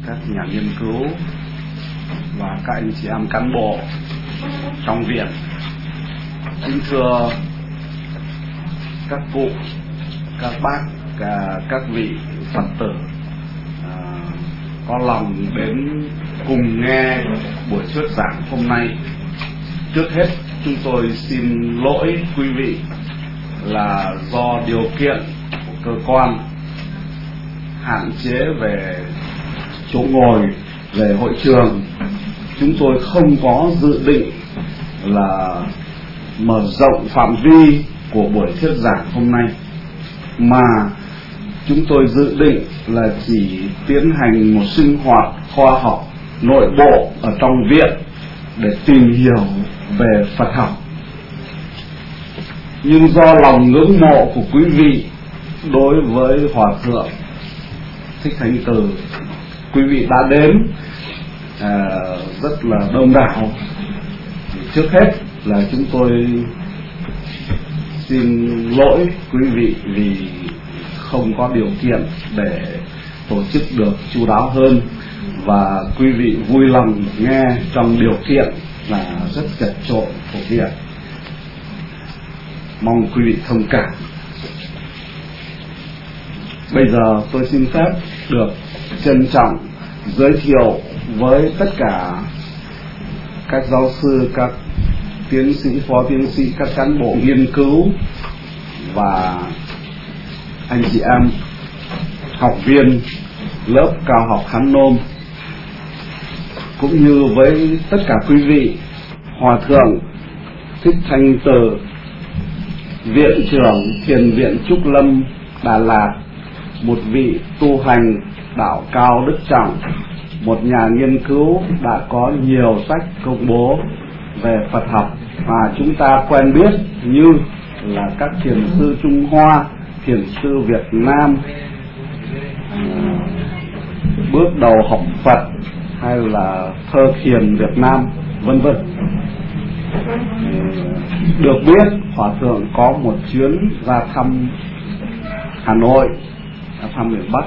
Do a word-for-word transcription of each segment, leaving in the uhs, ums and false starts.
các nhà nghiên cứu và các anh chị em cán bộ trong viện. Kính thưa các cụ, các bác, cả các vị Phật tử à, có lòng đến cùng nghe buổi thuyết giảng hôm nay. Trước hết chúng tôi xin lỗi quý vị là do điều kiện của cơ quan hạn chế về chỗ ngồi, về hội trường, chúng tôi không có dự định là mở rộng phạm vi của buổi thuyết giảng hôm nay, mà chúng tôi dự định là chỉ tiến hành một sinh hoạt khoa học nội bộ ở trong viện để tìm hiểu về Phật học. Nhưng do lòng ngưỡng mộ của quý vị đối với Hòa Thượng Thích Thanh Từ, quý vị đã đến à, rất là đông đảo. Trước hết là chúng tôi xin lỗi quý vị vì không có điều kiện để tổ chức được chu đáo hơn, và quý vị vui lòng nghe trong điều kiện là rất chật chội của viện. Mong quý vị thông cảm. Bây giờ tôi xin phép được trân trọng giới thiệu với tất cả các giáo sư, các tiến sĩ, phó tiến sĩ, các cán bộ nghiên cứu và anh chị em học viên lớp cao học Hán Nôm, cũng như với tất cả quý vị Hòa Thượng Thích Thanh Từ, Viện trưởng Thiền viện Trúc Lâm Đà Lạt, một vị tu hành đạo cao đức trọng, một nhà nghiên cứu đã có nhiều sách công bố về Phật học mà chúng ta quen biết như là các thiền sư Trung Hoa, thiền sư Việt Nam, bước đầu học Phật, hay là thơ thiền Việt Nam, vân vân. Được biết Hòa Thượng có một chuyến ra thăm Hà Nội, ra thăm miền Bắc.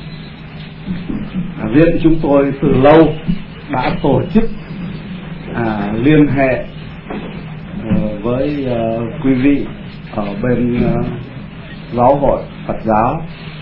Viện chúng tôi từ lâu đã tổ chức à, liên hệ uh, với uh, quý vị ở bên uh, giáo hội Phật giáo,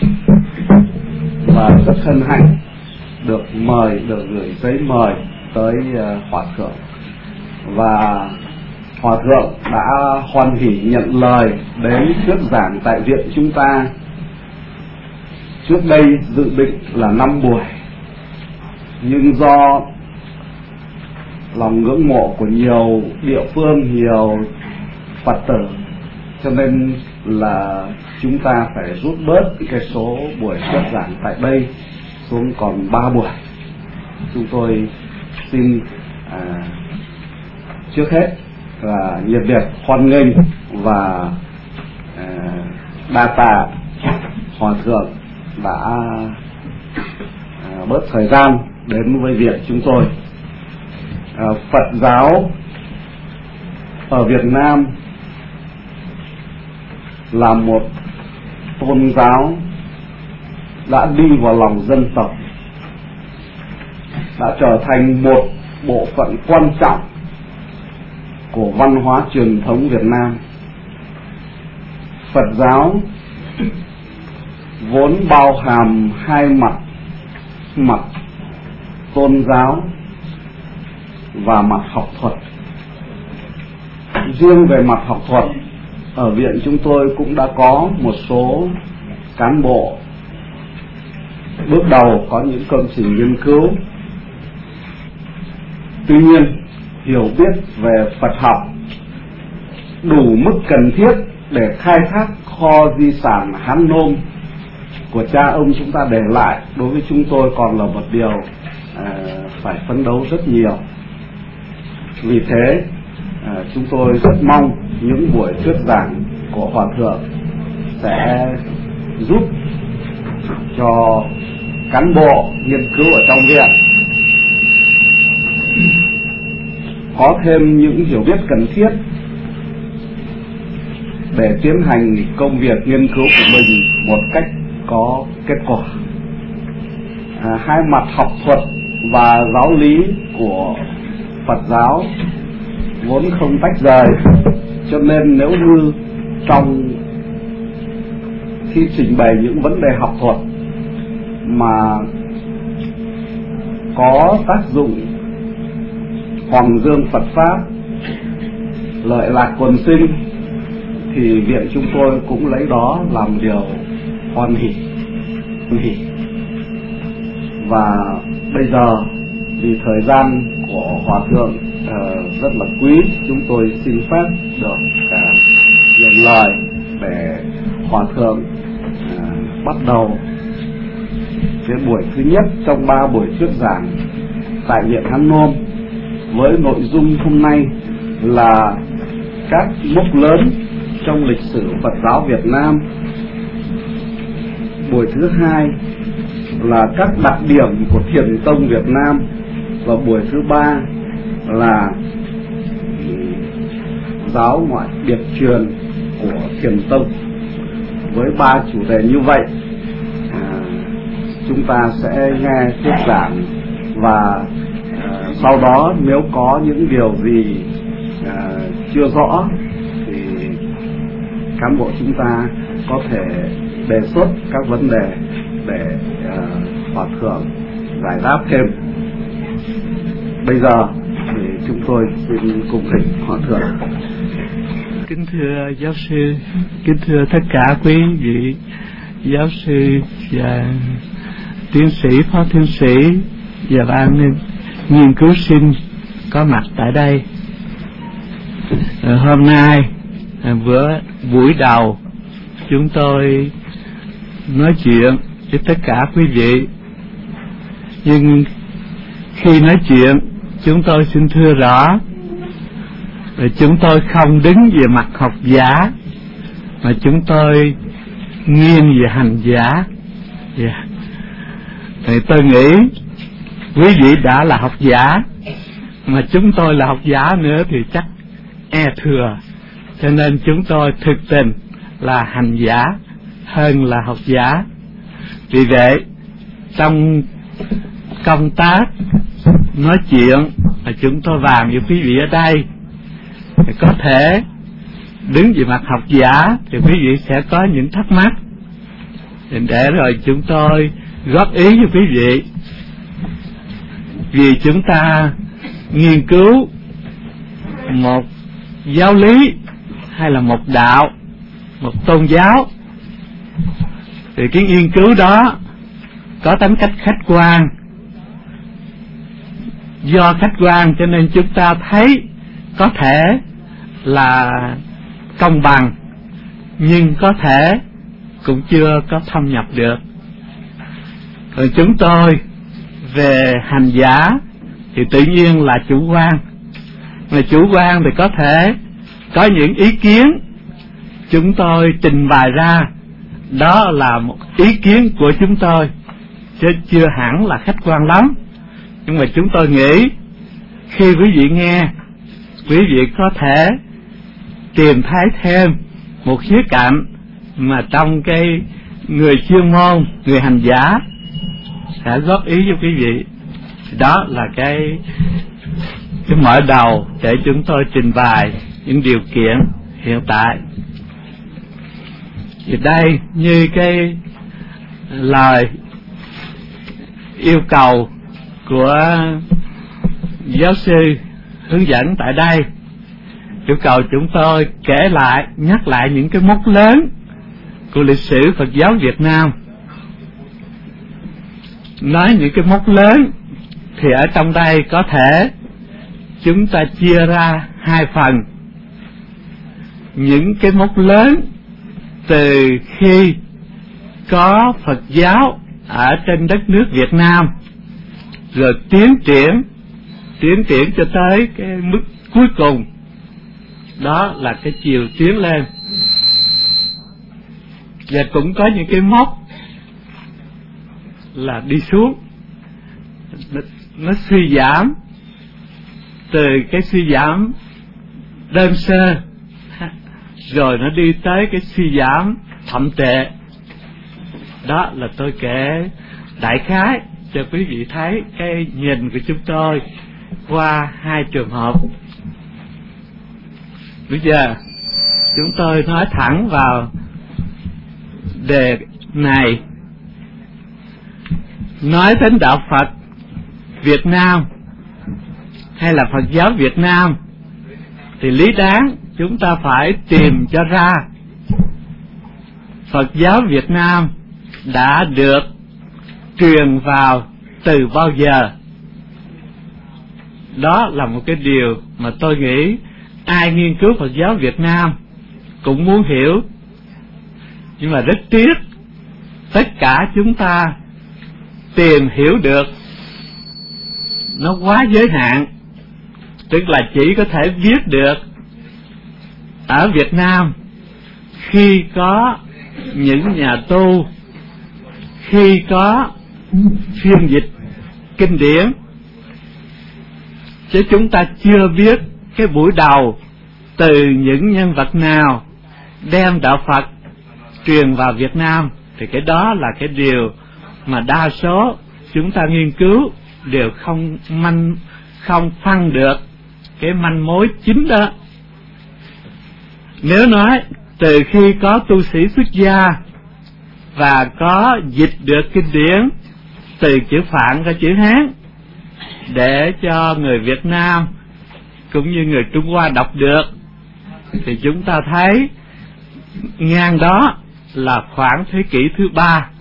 và rất hân hạnh được mời, được gửi giấy mời tới uh, Hòa Thượng, và Hòa Thượng đã hoan hỉ nhận lời đến thuyết giảng tại viện chúng ta. Trước đây dự định là năm buổi, nhưng do lòng ngưỡng mộ của nhiều địa phương, nhiều Phật tử, cho nên là chúng ta phải rút bớt cái số buổi thuyết giảng tại đây xuống còn ba buổi. Chúng tôi xin à, trước hết là nhiệt liệt hoan nghênh và à, đa tạ Hòa Thượng đã à, bớt thời gian đến với viện chúng tôi. à, Phật giáo ở Việt Nam là một tôn giáo đã đi vào lòng dân tộc, đã trở thành một bộ phận quan trọng của văn hóa truyền thống Việt Nam. Phật giáo vốn bao hàm hai mặt, mặt tôn giáo và mặt học thuật. Riêng về mặt học thuật, ở viện chúng tôi cũng đã có một số cán bộ bước đầu có những công trình nghiên cứu. Tuy nhiên, hiểu biết về Phật học đủ mức cần thiết để khai thác kho di sản Hán Nôm của cha ông chúng ta để lại, đối với chúng tôi còn là một điều à, phải phấn đấu rất nhiều. Vì thế à, chúng tôi rất mong những buổi thuyết giảng của Hòa Thượng sẽ giúp cho cán bộ nghiên cứu ở trong viện có thêm những hiểu biết cần thiết để tiến hành công việc nghiên cứu của mình một cách có kết quả. à, hai mặt học thuật và giáo lý của Phật giáo vốn không tách rời, cho nên nếu như trong khi trình bày những vấn đề học thuật mà có tác dụng hoàng dương Phật pháp, lợi lạc quần sinh, thì viện chúng tôi cũng lấy đó làm điều hoan hỷ. hỷ. Và bây giờ vì thời gian của Hòa Thượng uh, rất là quý, chúng tôi xin phép được uh, dành lời để Hòa Thượng uh, bắt đầu cái buổi thứ nhất trong ba buổi thuyết giảng tại Viện Hán Nôm, với nội dung hôm nay là các mốc lớn trong lịch sử Phật giáo Việt Nam. Buổi thứ hai là các đặc điểm của Thiền tông Việt Nam, và buổi thứ ba là giáo ngoại biệt truyền của Thiền tông. Với ba chủ đề như vậy, à, chúng ta sẽ nghe thuyết giảng, và à, sau đó nếu có những điều gì à, chưa rõ thì cán bộ chúng ta có thể đề xuất các vấn đề để uh, Hòa Thượng giải đáp thêm. Bây giờ thì chúng tôi xin cung thỉnh Hòa Thượng. Kính thưa giáo sư, kính thưa tất cả quý vị giáo sư và tiến sĩ, phó tiến sĩ và ban nghiên cứu sinh có mặt tại đây. Hôm nay bữa buổi đầu chúng tôi nói chuyện với tất cả quý vị, nhưng khi nói chuyện chúng tôi xin thưa rõ là chúng tôi không đứng về mặt học giả, mà chúng tôi nghiêng về hành giả. Yeah. Thì tôi nghĩ quý vị đã là học giả, mà chúng tôi là học giả nữa thì chắc e thừa, cho nên chúng tôi thực tình là hành giả hơn là học giả. Vì vậy trong công tác nói chuyện mà chúng tôi bàn với quý vị ở đây, thì có thể đứng về mặt học giả thì quý vị sẽ có những thắc mắc, để rồi chúng tôi góp ý cho quý vị. Vì chúng ta nghiên cứu một giáo lý hay là một đạo, một tôn giáo, thì cái nghiên cứu đó có tính cách khách quan. Do khách quan cho nên chúng ta thấy có thể là công bằng, nhưng có thể cũng chưa có thâm nhập được. Còn chúng tôi về hành giả thì tự nhiên là chủ quan, mà chủ quan thì có thể có những ý kiến chúng tôi trình bày ra, đó là một ý kiến của chúng tôi, chứ chưa hẳn là khách quan lắm. Nhưng mà chúng tôi nghĩ khi quý vị nghe, quý vị có thể tìm thấy thêm một khía cạnh mà trong cái người chuyên môn, người hành giả sẽ góp ý cho quý vị. Đó là cái cái mở đầu để chúng tôi trình bày những điều kiện hiện tại. Thì đây như cái lời yêu cầu của giáo sư hướng dẫn tại đây, yêu cầu chúng tôi kể lại, nhắc lại những cái mốc lớn của lịch sử Phật giáo Việt Nam. Nói những cái mốc lớn thì ở trong đây có thể chúng ta chia ra hai phần. Những cái mốc lớn từ khi có Phật giáo ở trên đất nước Việt Nam, rồi tiến triển tiến triển cho tới cái mức cuối cùng, đó là cái chiều tiến lên. Và cũng có những cái mốc là đi xuống, nó, nó suy giảm, từ cái suy giảm đơn sơ rồi nó đi tới cái suy giảm thậm tệ. Đó là tôi kể đại khái cho quý vị thấy cái nhìn của chúng tôi qua hai trường hợp. Bây giờ chúng tôi nói thẳng vào đề này. Nói đến đạo Phật Việt Nam hay là Phật giáo Việt Nam thì lý đáng chúng ta phải tìm cho ra Phật giáo Việt Nam đã được truyền vào từ bao giờ. Đó là một cái điều mà tôi nghĩ ai nghiên cứu Phật giáo Việt Nam cũng muốn hiểu. Nhưng mà rất tiếc, tất cả chúng ta tìm hiểu được nó quá giới hạn. Tức là chỉ có thể biết được ở Việt Nam khi có những nhà tu, khi có phiên dịch kinh điển, chứ chúng ta chưa biết cái buổi đầu từ những nhân vật nào đem đạo Phật truyền vào Việt Nam. Thì cái đó là cái điều mà đa số chúng ta nghiên cứu đều không manh không phân được cái manh mối chính đó. Nếu nói từ khi có tu sĩ xuất gia và có dịch được kinh điển từ chữ Phạn ra chữ Hán để cho người Việt Nam cũng như người Trung Hoa đọc được, thì chúng ta thấy ngang đó là khoảng thế kỷ thứ ba.